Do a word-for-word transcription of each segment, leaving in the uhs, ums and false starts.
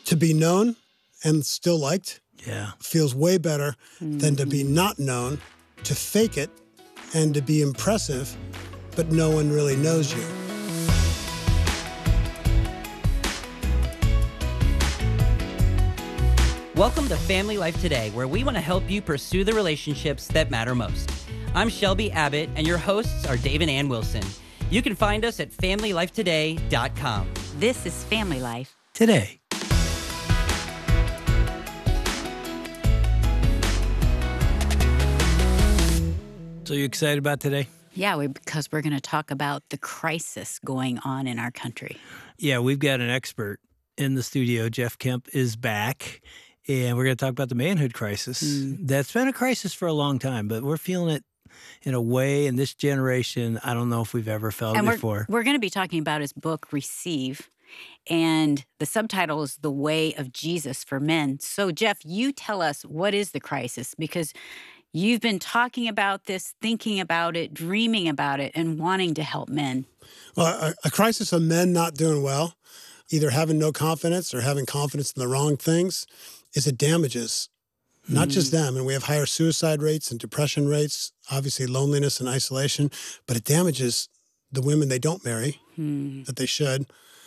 To be known and still liked yeah. feels way better mm-hmm. than to be not known, to fake it, and to be impressive, but no one really knows you. Welcome to Family Life Today, where we want to help you pursue the relationships that matter most. I'm Shelby Abbott, and your hosts are Dave and Ann Wilson. You can find us at family life today dot com. This is Family Life Today. So you excited about today? Yeah, we, because we're going to talk about the crisis going on in our country. Yeah, we've got an expert in the studio. Jeff Kemp is back. And we're going to talk about the manhood crisis. Mm. That's been a crisis for a long time, but we're feeling it in a way in this generation I don't know if we've ever felt and it we're, before. We're going to be talking about his book, Receive, and the subtitle is The Way of Jesus for Men. So, Jeff, you tell us, what is the crisis? Because you've been talking about this, thinking about it, dreaming about it, and wanting to help men. Well, a, a crisis of men not doing well, either having no confidence or having confidence in the wrong things, is it damages not mm. just them. And we have higher suicide rates and depression rates, obviously loneliness and isolation, but it damages the women they don't marry, mm. that they should,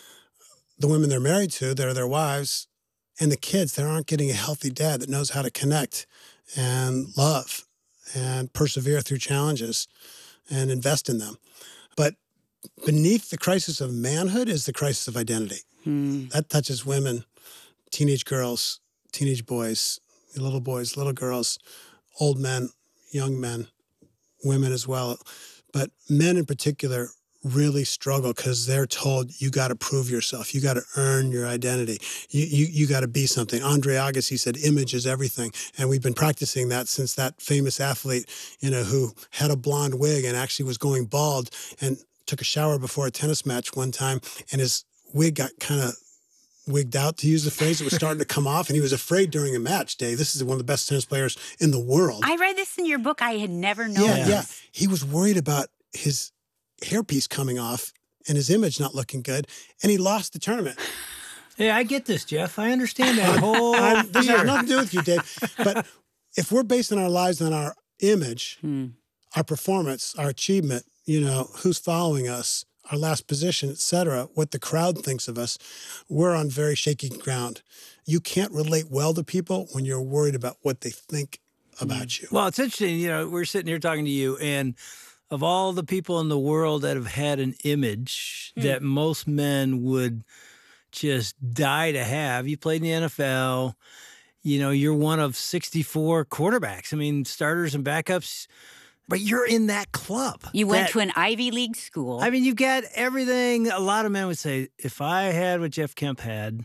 the women they're married to, that are their wives, and the kids that aren't getting a healthy dad that knows how to connect and love and persevere through challenges and invest in them. But beneath the crisis of manhood is the crisis of identity. Mm. That touches women, teenage girls, teenage boys, little boys, little girls, old men, young men, women as well. But men in particular really struggle because they're told you got to prove yourself. You got to earn your identity. You you you got to be something. Andre Agassi said image is everything. And we've been practicing that since that famous athlete, you know, who had a blonde wig and actually was going bald and took a shower before a tennis match one time, and his wig got kind of wigged out, to use the phrase. It was starting to come off, and he was afraid during a match, Dave. This is one of the best tennis players in the world. I read this in your book. I had never known yeah, this. Yeah, he was worried about his hairpiece coming off and his image not looking good, and he lost the tournament. Yeah, I get this, Jeff. I understand that whole I, This has nothing to do with you, Dave. But if we're basing our lives on our image, hmm. our performance, our achievement, you know, who's following us, our last position, et cetera, what the crowd thinks of us, we're on very shaky ground. You can't relate well to people when you're worried about what they think about mm. you. Well, it's interesting, you know, we're sitting here talking to you, and of all the people in the world that have had an image mm. that most men would just die to have, you played in the N F L, you know, you're one of sixty-four quarterbacks. I mean, starters and backups. But you're in that club. You went that, to an Ivy League school. I mean, you've got everything. A lot of men would say, if I had what Jeff Kemp had,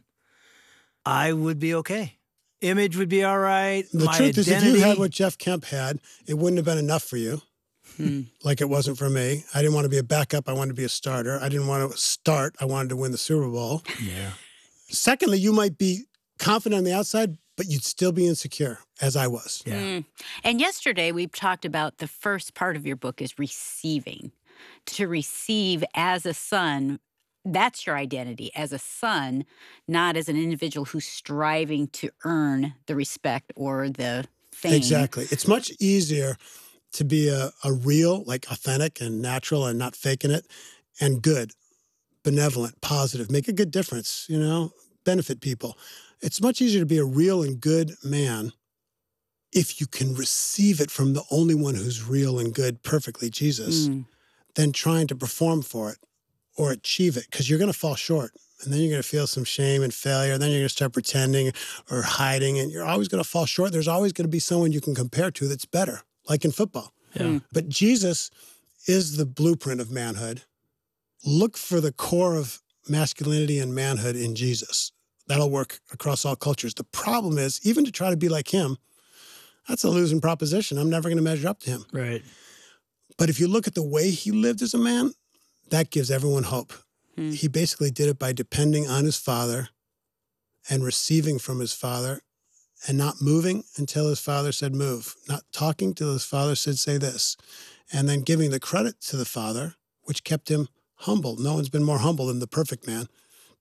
I would be okay. Image would be all right. The My truth identity. is, if you had what Jeff Kemp had, it wouldn't have been enough for you, hmm. like it wasn't for me. I didn't want to be a backup. I wanted to be a starter. I didn't want to start. I wanted to win the Super Bowl. Yeah. Secondly, you might be confident on the outside, but you'd still be insecure, as I was. Yeah. Mm. And yesterday we talked about the first part of your book is receiving. To receive as a son, that's your identity, as a son, not as an individual who's striving to earn the respect or the fame. Exactly. It's much easier to be a, a real, like authentic and natural and not faking it, and good, benevolent, positive, make a good difference, you know, benefit people. It's much easier to be a real and good man if you can receive it from the only one who's real and good perfectly, Jesus, mm. than trying to perform for it or achieve it, because you're going to fall short. And then you're going to feel some shame and failure. And then you're going to start pretending or hiding, and you're always going to fall short. There's always going to be someone you can compare to that's better, like in football. Yeah. Mm. But Jesus is the blueprint of manhood. Look for the core of masculinity and manhood in Jesus. That'll work across all cultures. The problem is, even to try to be like him, that's a losing proposition. I'm never going to measure up to him. Right. But if you look at the way he lived as a man, that gives everyone hope. Hmm. He basically did it by depending on his father and receiving from his father and not moving until his father said move, not talking till his father said say this, and then giving the credit to the father, which kept him humble. No one's been more humble than the perfect man.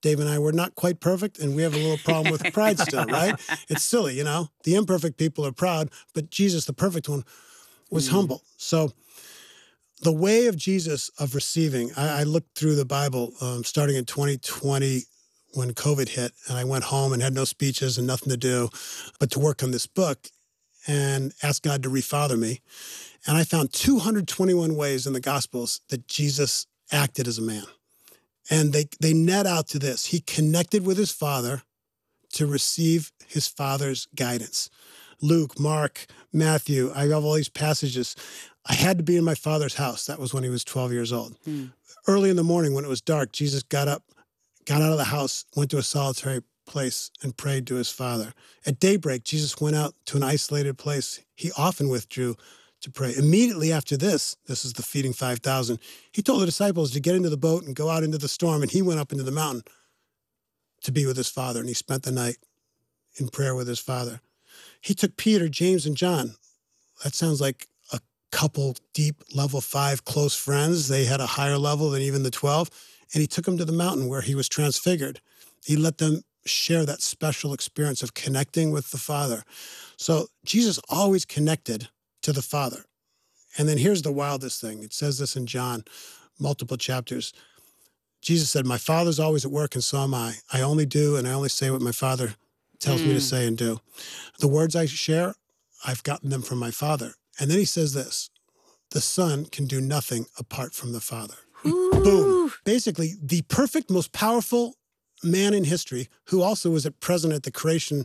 Dave and I, we're not quite perfect, and we have a little problem with pride still, right? It's silly, you know? The imperfect people are proud, but Jesus, the perfect one, was mm. humble. So the way of Jesus of receiving, I, I looked through the Bible um, starting in twenty twenty when COVID hit, and I went home and had no speeches and nothing to do but to work on this book and ask God to refather me. And I found two hundred twenty-one ways in the Gospels that Jesus acted as a man. And they, they net out to this. He connected with his Father to receive his Father's guidance. Luke, Mark, Matthew, I have all these passages. I had to be in my Father's house. That was when he was twelve years old. Mm. Early in the morning when it was dark, Jesus got up, got out of the house, went to a solitary place and prayed to his Father. At daybreak, Jesus went out to an isolated place. He often withdrew to pray. Immediately after this, this is the feeding five thousand, he told the disciples to get into the boat and go out into the storm, and he went up into the mountain to be with his Father, and he spent the night in prayer with his Father. He took Peter, James, and John. That sounds like a couple deep level five close friends. They had a higher level than even the twelve, and he took them to the mountain where he was transfigured. He let them share that special experience of connecting with the Father. So Jesus always connected to the Father. And then here's the wildest thing. It says this in John, multiple chapters. Jesus said, my Father's always at work and so am I. I only do and I only say what my Father tells mm. me to say and do. The words I share, I've gotten them from my Father. And then he says this, the Son can do nothing apart from the Father. Ooh. Boom. Basically, the perfect, most powerful man in history, who also was at present at the creation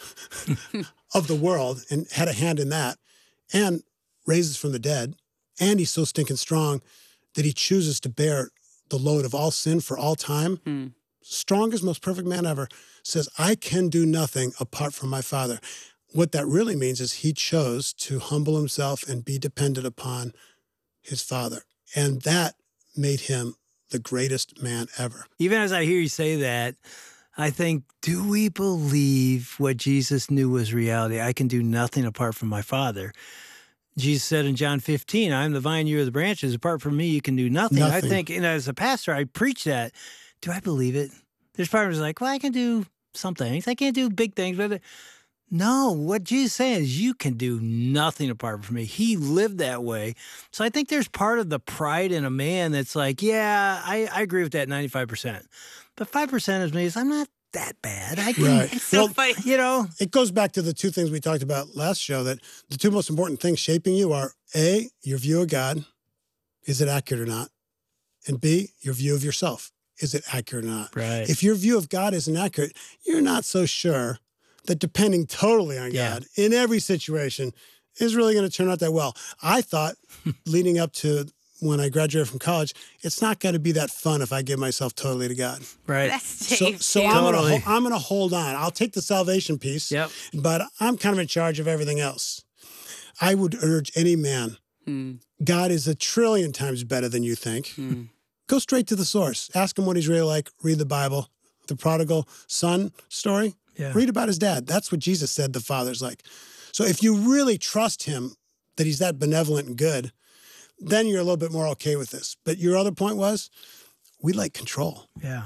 of the world and had a hand in that, and raises from the dead, and he's so stinking strong that he chooses to bear the load of all sin for all time. Hmm. Strongest, most perfect man ever, says, I can do nothing apart from my Father. What that really means is he chose to humble himself and be dependent upon his Father. And that made him the greatest man ever. Even as I hear you say that, I think, do we believe what Jesus knew was reality? I can do nothing apart from my Father. Jesus said in John fifteen, I am the vine, you are the branches. Apart from me, you can do nothing. nothing. I think, and as a pastor, I preach that. Do I believe it? There's part of me like, well, I can do some things. I can't do big things. But no, what Jesus says is you can do nothing apart from me. He lived that way. So I think there's part of the pride in a man that's like, yeah, I, I agree with that ninety-five percent. But five percent of me is I'm not that bad. I can, right. It's so well, funny. You know? It goes back to the two things we talked about last show, that the two most important things shaping you are, A, your view of God. Is it accurate or not? And B, your view of yourself. Is it accurate or not? Right. If your view of God isn't accurate, you're not so sure that depending totally on yeah. God in every situation is really going to turn out that well. I thought leading up to when I graduated from college, it's not going to be that fun if I give myself totally to God. Right. That's So, Dave, so too. I'm Totally. going to I'm going to hold on. I'll take the salvation piece, Yep. but I'm kind of in charge of everything else. I would urge any man, Hmm. God is a trillion times better than you think. Hmm. Go straight to the source. Ask him what he's really like. Read the Bible. The prodigal son story. Yeah. Read about his dad. That's what Jesus said the Father's like. So if you really trust him, that he's that benevolent and good, then you're a little bit more okay with this. But your other point was, we like control. Yeah.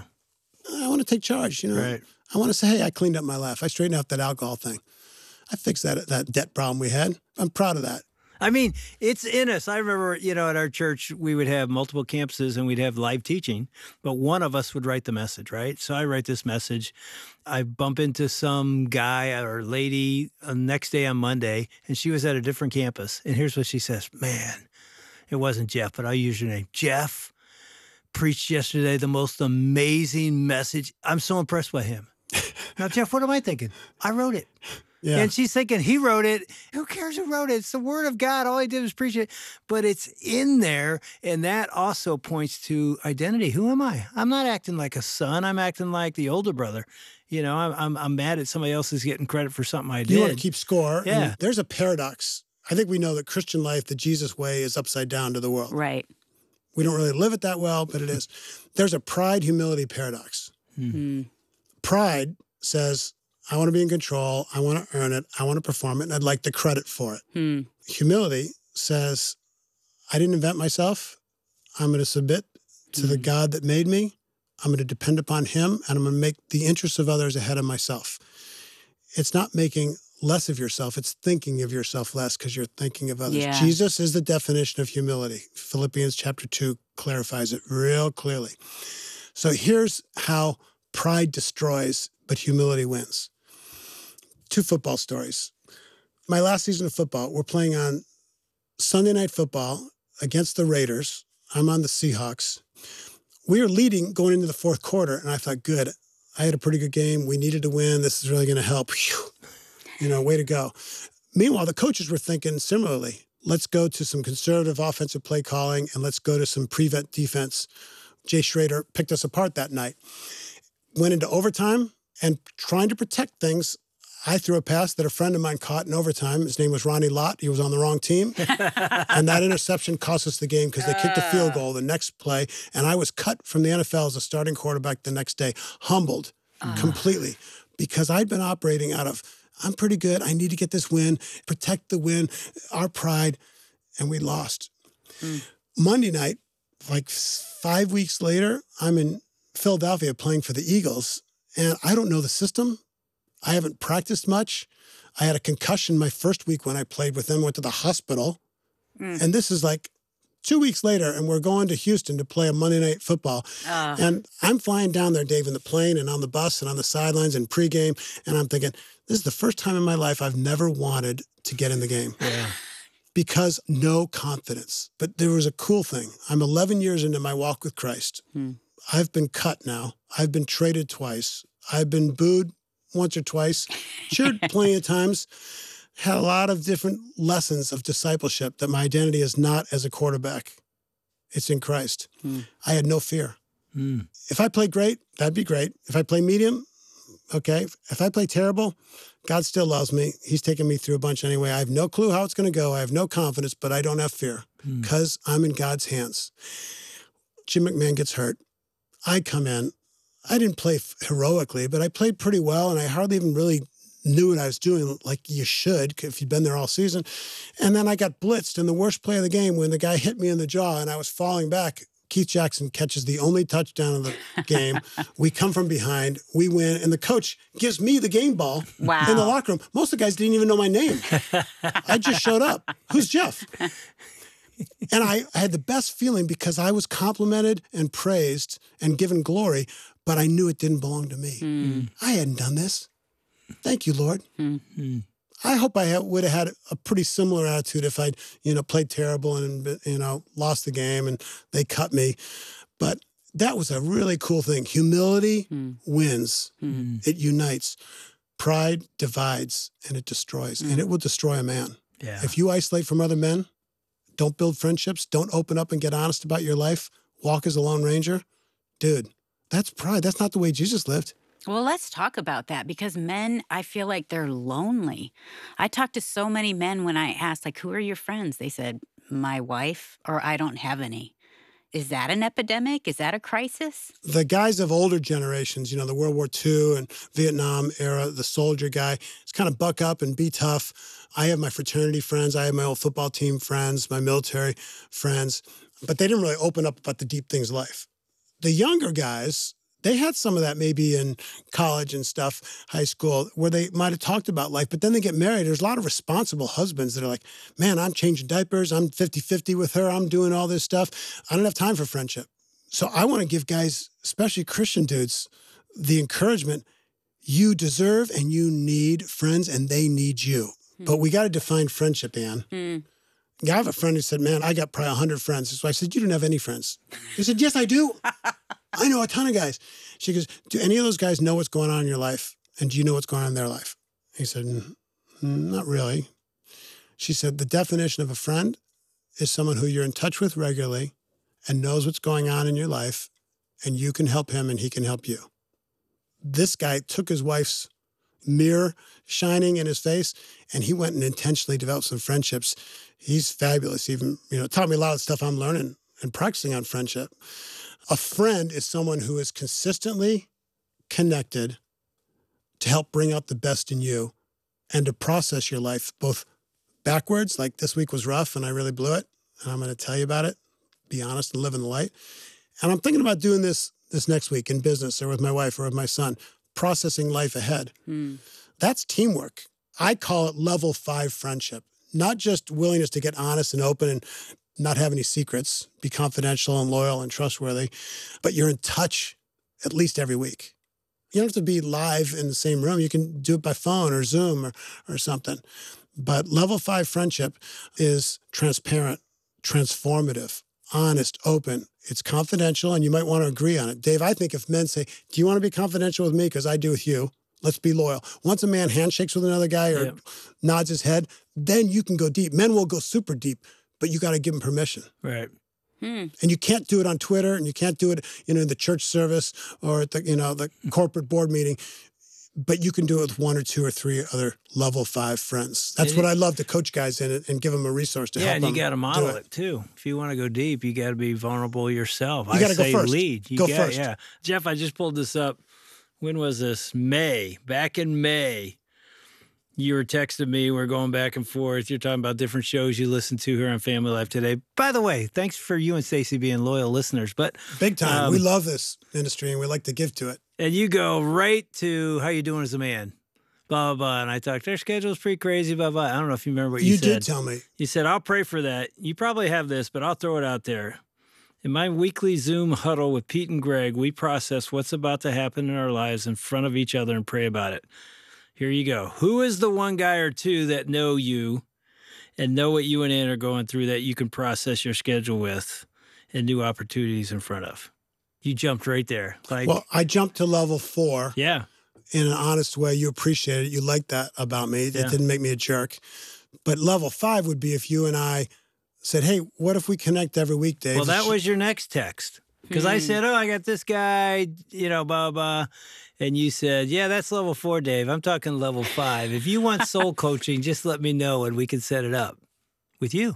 I want to take charge, you know. Right. I want to say, hey, I cleaned up my life. I straightened out that alcohol thing. I fixed that that debt problem we had. I'm proud of that. I mean, it's in us. I remember, you know, at our church, we would have multiple campuses and we'd have live teaching, but one of us would write the message, right? So I write this message. I bump into some guy or lady the next day on Monday, and she was at a different campus. And here's what she says, man, it wasn't Jeff, but I'll use your name. Jeff preached yesterday the most amazing message. I'm so impressed by him. Now, Jeff, what am I thinking? I wrote it. Yeah. And she's thinking, he wrote it. Who cares who wrote it? It's the word of God. All he did was preach it. But it's in there. And that also points to identity. Who am I? I'm not acting like a son. I'm acting like the older brother. You know, I'm I'm, I'm mad at somebody else is getting credit for something I did. You want to keep score. Yeah. And there's a paradox. I think we know that Christian life, the Jesus way, is upside down to the world. Right. We don't really live it that well, but it is. There's a pride-humility paradox. Hmm. Pride says, I want to be in control. I want to earn it. I want to perform it. And I'd like the credit for it. Hmm. Humility says, I didn't invent myself. I'm going to submit to Hmm. the God that made me. I'm going to depend upon him, and I'm going to make the interests of others ahead of myself. It's not making less of yourself. It's thinking of yourself less because you're thinking of others. Yeah. Jesus is the definition of humility. Philippians chapter two clarifies it real clearly. So here's how pride destroys, but humility wins. Two football stories. My last season of football, we're playing on Sunday Night Football against the Raiders. I'm on the Seahawks. We were leading going into the fourth quarter, and I thought, good, I had a pretty good game. We needed to win. This is really going to help. Whew. You know, way to go. Meanwhile, the coaches were thinking similarly. Let's go to some conservative offensive play calling, and let's go to some prevent defense. Jay Schrader picked us apart that night. Went into overtime, and trying to protect things, I threw a pass that a friend of mine caught in overtime. His name was Ronnie Lott. He was on the wrong team. And that interception cost us the game because they kicked a field goal the next play. And I was cut from the N F L as a starting quarterback the next day, humbled uh. completely because I'd been operating out of, I'm pretty good. I need to get this win, protect the win, our pride. And we lost. Mm. Monday night, like five weeks later, I'm in Philadelphia playing for the Eagles. And I don't know the system. I haven't practiced much. I had a concussion my first week when I played with them, went to the hospital. Mm. And this is like two weeks later, and we're going to Houston to play a Monday Night Football. Uh. And I'm flying down there, Dave, in the plane and on the bus and on the sidelines and pregame. And I'm thinking, this is the first time in my life I've never wanted to get in the game. Yeah. Because no confidence. But there was a cool thing. I'm eleven years into my walk with Christ. Hmm. I've been cut now. I've been traded twice. I've been booed once or twice, cheered plenty of times, had a lot of different lessons of discipleship that my identity is not as a quarterback. It's in Christ. Hmm. I had no fear. Hmm. If I play great, that'd be great. If I play medium, okay. If I play terrible, God still loves me. He's taken me through a bunch anyway. I have no clue how it's going to go. I have no confidence, but I don't have fear because hmm. I'm in God's hands. Jim McMahon gets hurt. I come in. I didn't play heroically, but I played pretty well, and I hardly even really knew what I was doing like you should if you'd been there all season. And then I got blitzed in the worst play of the game when the guy hit me in the jaw, and I was falling back. Keith Jackson catches the only touchdown of the game. We come from behind. We win, and the coach gives me the game ball wow. in the locker room. Most of the guys didn't even know my name. I just showed up. Who's Jeff? And I, I had the best feeling because I was complimented and praised and given glory, but I knew it didn't belong to me. Mm. I hadn't done this. Thank you, Lord. Mm-hmm. I hope I ha- would have had a pretty similar attitude if I'd, you know, played terrible and, you know, lost the game and they cut me. But that was a really cool thing. Humility mm. wins. Mm. It unites. Pride divides and it destroys. Mm. And it will destroy a man. Yeah. If you isolate from other men, don't build friendships, don't open up and get honest about your life, walk as a lone ranger, dude, that's pride. That's not the way Jesus lived. Well, let's talk about that because men, I feel like they're lonely. I talk to so many men when I ask, like, who are your friends? They said, my wife, or I don't have any. Is that an epidemic? Is that a crisis? The guys of older generations, you know, the World War Two and Vietnam era, the soldier guy, it's kind of buck up and be tough. I have my fraternity friends. I have my old football team friends, my military friends, but they didn't really open up about the deep things of life. The younger guys, they had some of that maybe in college and stuff, high school, where they might have talked about life, but then they get married. There's a lot of responsible husbands that are like, man, I'm changing diapers. I'm fifty-fifty with her. I'm doing all this stuff. I don't have time for friendship. So I want to give guys, especially Christian dudes, the encouragement. You deserve and you need friends and they need you. Mm. But we got to define friendship, Ann. Mm. I have a friend who said, man, I got probably one hundred friends. So I said, you don't have any friends. He said, yes, I do. I know a ton of guys. She goes, do any of those guys know what's going on in your life? And do you know what's going on in their life? He said, not really. She said, the definition of a friend is someone who you're in touch with regularly and knows what's going on in your life, and you can help him and he can help you. This guy took his wife's mirror shining in his face, and he went and intentionally developed some friendships. He's fabulous. Even, you know, taught me a lot of stuff I'm learning and practicing on friendship. A friend is someone who is consistently connected to help bring out the best in you and to process your life both backwards, like this week was rough and I really blew it, and I'm going to tell you about it, be honest and live in the light. And I'm thinking about doing this this next week in business or with my wife or with my son, processing life ahead. Mm. That's teamwork. I call it level five friendship, not just willingness to get honest and open and not have any secrets, be confidential and loyal and trustworthy, but you're in touch at least every week. You don't have to be live in the same room. You can do it by phone or Zoom or, or something. But level five friendship is transparent, transformative, honest, open. It's confidential, and you might want to agree on it. Dave, I think if men say, do you want to be confidential with me? Because I do with you. Let's be loyal. Once a man handshakes with another guy or yep. nods his head, then you can go deep. Men will go super deep, but you got to give them permission. Right. Hmm. And you can't do it on Twitter, and you can't do it, you know, in the church service or at the, you know, the corporate board meeting. But you can do it with one or two or three other level five friends. That's and what it, I love to coach guys in it and give them a resource to yeah, help them. Yeah, and you got to model it. it too. If you want to go deep, you got to be vulnerable yourself. You got to go first. Lead. You go got, first. Yeah, Jeff, I just pulled this up. When was this? May. Back in May, you were texting me. We're going back and forth. You're talking about different shows you listen to here on Family Life Today. By the way, thanks for you and Stacey being loyal listeners. But big time. Um, we love this industry, and we like to give to it. And you go right to how you doing as a man. Blah, blah, blah. And I thought, their schedule is pretty crazy, blah, blah. I don't know if you remember what you, you said. You did tell me. You said, I'll pray for that. You probably have this, but I'll throw it out there. In my weekly Zoom huddle with Pete and Greg, we process what's about to happen in our lives in front of each other and pray about it. Here you go. Who is the one guy or two that know you and know what you and Ann are going through that you can process your schedule with and new opportunities in front of? You jumped right there. Like, well, I jumped to level four. Yeah. In an honest way. You appreciate it. You like that about me. Yeah. It didn't make me a jerk. But level five would be if you and I said, hey, what if we connect every week, Dave? Well, that was your next text. Because hmm. I said, oh, I got this guy, you know, blah, blah. And you said, yeah, that's level four, Dave. I'm talking level five. If you want soul coaching, just let me know and we can set it up with you.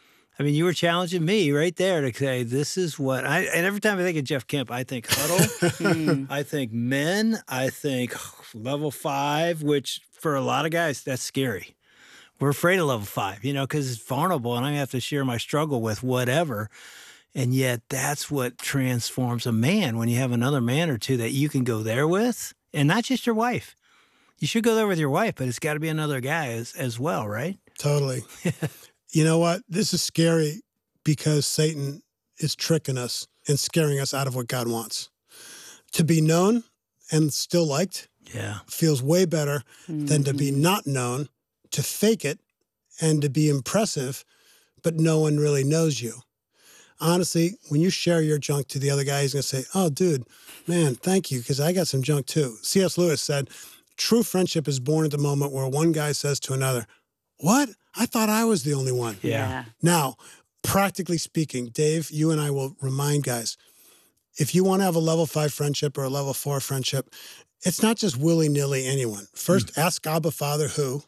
I mean, you were challenging me right there to say, this is what I, and every time I think of Jeff Kemp, I think huddle, I think men, I think level five, which for a lot of guys, that's scary. We're afraid of level five, you know, because it's vulnerable and I have to share my struggle with whatever. And yet that's what transforms a man when you have another man or two that you can go there with, and not just your wife. You should go there with your wife, but it's got to be another guy as, as well, right? Totally. You know what? This is scary because Satan is tricking us and scaring us out of what God wants. To be known and still liked yeah. feels way better mm-hmm. than to be not known, to fake it, and to be impressive, but no one really knows you. Honestly, when you share your junk to the other guy, he's going to say, oh, dude, man, thank you, because I got some junk too. C S Lewis said, true friendship is born at the moment where one guy says to another, what? I thought I was the only one. Yeah. Now, practically speaking, Dave, you and I will remind guys, if you want to have a level five friendship or a level four friendship, it's not just willy-nilly anyone. First, mm. ask Abba Father who.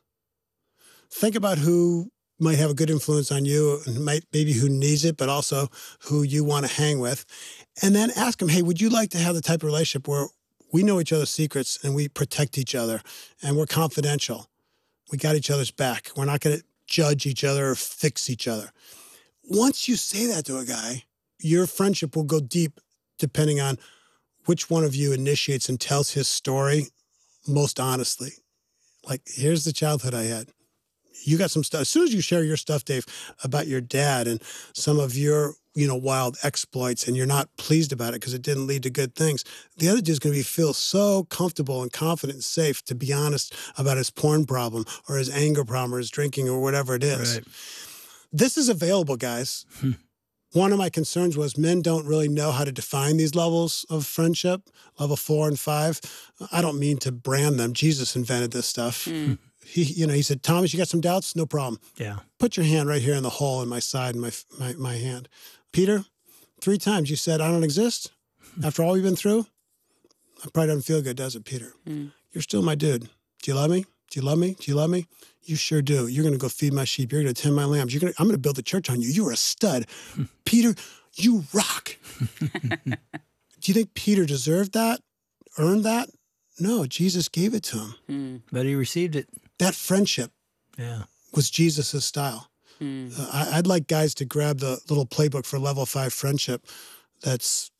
Think about who might have a good influence on you, and might maybe who needs it, but also who you want to hang with. And then ask them, hey, would you like to have the type of relationship where we know each other's secrets and we protect each other and we're confidential? We got each other's back. We're not going to judge each other or fix each other. Once you say that to a guy, your friendship will go deep depending on which one of you initiates and tells his story most honestly. Like, here's the childhood I had. You got some stuff. As soon as you share your stuff, Dave, about your dad and some of your, you know, wild exploits, and you're not pleased about it because it didn't lead to good things, the other dude's going to be feel so comfortable and confident and safe to be honest about his porn problem or his anger problem or his drinking or whatever it is. Right. This is available, guys. Hmm. One of my concerns was men don't really know how to define these levels of friendship, level four and five. I don't mean to brand them. Jesus invented this stuff. Hmm. He, you know, he said, Thomas, you got some doubts? No problem. Yeah. Put your hand right here in the hole in my side and my, my, my hand. Peter, three times you said, I don't exist. After all we've been through, that probably doesn't feel good, does it, Peter? Mm. You're still my dude. Do you love me? Do you love me? Do you love me? You sure do. You're going to go feed my sheep. You're going to tend my lambs. You're going to, I'm going to build a church on you. You are a stud. Peter, you rock. Do you think Peter deserved that? Earned that? No, Jesus gave it to him. Mm. But he received it. That friendship yeah. was Jesus' style. Mm. Uh, I, I'd like guys to grab the little playbook for level five friendship that's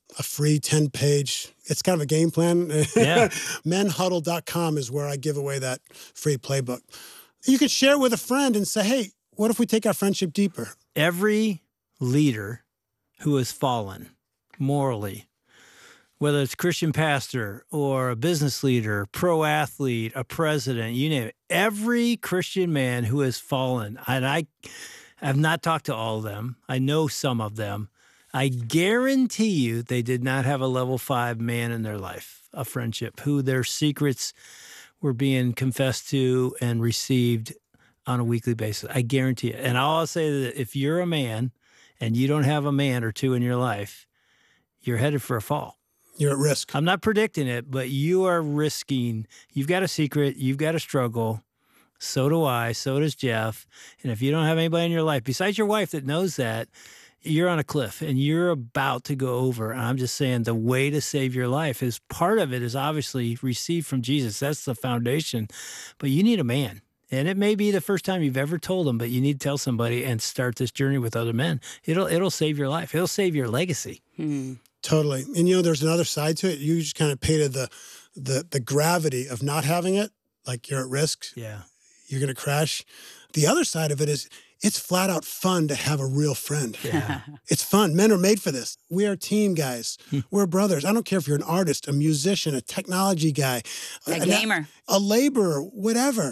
a free ten-page, it's kind of a game plan. Yeah. men huddle dot com is where I give away that free playbook. You could share it with a friend and say, hey, what if we take our friendship deeper? Every leader who has fallen morally, whether it's Christian pastor or a business leader, pro athlete, a president, you name it, every Christian man who has fallen, and I have not talked to all of them, I know some of them, I guarantee you they did not have a level five man in their life, a friendship, who their secrets were being confessed to and received on a weekly basis. I guarantee it. And I'll say that if you're a man and you don't have a man or two in your life, you're headed for a fall. You're at risk. I'm not predicting it, but you are risking. You've got a secret. You've got a struggle. So do I. So does Jeff. And if you don't have anybody in your life, besides your wife that knows that, you're on a cliff and you're about to go over. And I'm just saying the way to save your life is part of it is obviously received from Jesus. That's the foundation. But you need a man. And it may be the first time you've ever told them, but you need to tell somebody and start this journey with other men. It'll it'll save your life. It'll save your legacy. Hmm. Totally. And, you know, there's another side to it. You just kind of painted the, the, the gravity of not having it, like you're at risk. Yeah. You're going to crash. The other side of it is it's flat out fun to have a real friend. Yeah. It's fun. Men are made for this. We are team guys. We're brothers. I don't care if you're an artist, a musician, a technology guy, A gamer. a laborer, whatever.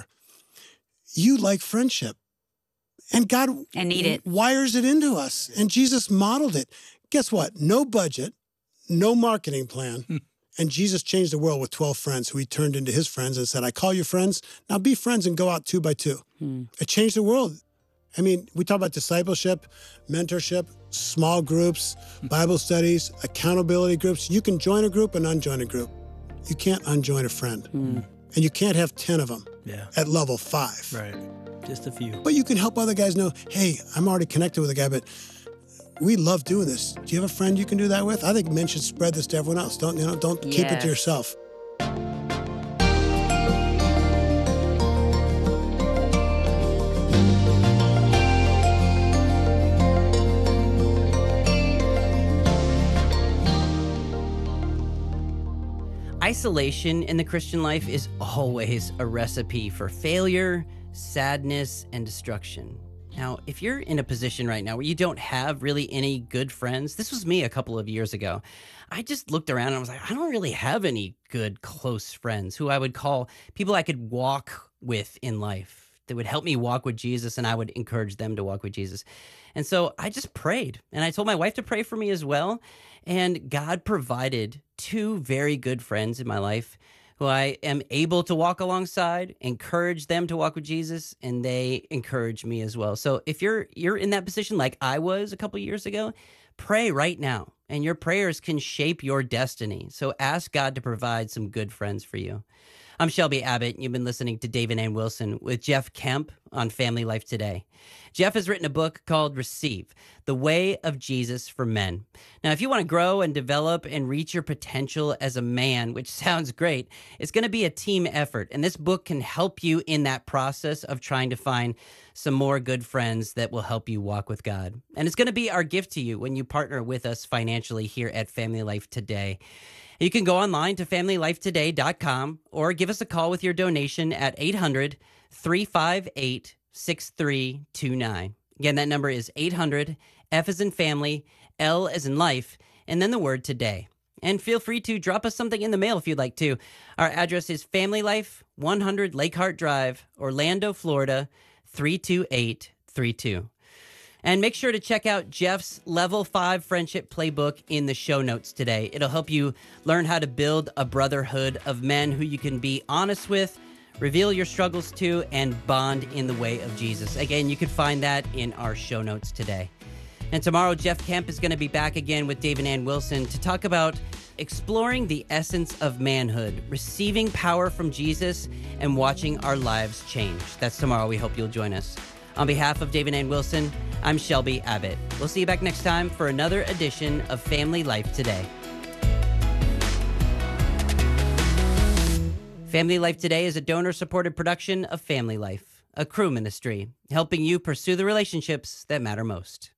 You like friendship. And God And need it. wires it into us. And Jesus modeled it. Guess what? No budget, no marketing plan. And Jesus changed the world with twelve friends who he turned into his friends and said, I call you friends. Now be friends and go out two by two. Hmm. It changed the world. I mean, we talk about discipleship, mentorship, small groups, Bible studies, accountability groups. You can join a group and unjoin a group. You can't unjoin a friend. Hmm. And you can't have ten of them Yeah. at level five. Right. Just a few. But you can help other guys know, hey, I'm already connected with a guy, but we love doing this. Do you have a friend you can do that with? I think men should spread this to everyone else. Don't, you know, don't keep it Yes. to yourself. Isolation in the Christian life is always a recipe for failure, sadness, and destruction. Now, if you're in a position right now where you don't have really any good friends, this was me a couple of years ago. I just looked around and I was like, I don't really have any good close friends who I would call people I could walk with in life that would help me walk with Jesus, and I would encourage them to walk with Jesus. And so I just prayed, and I told my wife to pray for me as well. And God provided two very good friends in my life who I am able to walk alongside, encourage them to walk with Jesus, and they encourage me as well. So if you're you're in that position like I was a couple years ago, pray right now, and your prayers can shape your destiny. So ask God to provide some good friends for you. I'm Shelby Abbott, and you've been listening to David Ann Wilson with Jeff Kemp on Family Life Today. Jeff has written a book called Receive, The Way of Jesus for Men. Now, if you want to grow and develop and reach your potential as a man, which sounds great, it's going to be a team effort. And this book can help you in that process of trying to find some more good friends that will help you walk with God. And it's going to be our gift to you when you partner with us financially here at Family Life Today. You can go online to family life today dot com or give us a call with your donation at eight hundred, three five eight, six three two nine. Again, that number is eight hundred, F as in family, L as in life, and then the word today. And feel free to drop us something in the mail if you'd like to. Our address is Family Life, one hundred Lake Hart Drive, Orlando, Florida, three two eight three two. And make sure to check out Jeff's Level five Friendship Playbook in the show notes today. It'll help you learn how to build a brotherhood of men who you can be honest with, reveal your struggles to, and bond in the way of Jesus. Again, you can find that in our show notes today. And tomorrow, Jeff Kemp is going to be back again with David Ann Wilson to talk about exploring the essence of manhood, receiving power from Jesus, and watching our lives change. That's tomorrow. We hope you'll join us. On behalf of David Ann Wilson, I'm Shelby Abbott. We'll see you back next time for another edition of Family Life Today. Family Life Today is a donor-supported production of Family Life, a crew ministry, helping you pursue the relationships that matter most.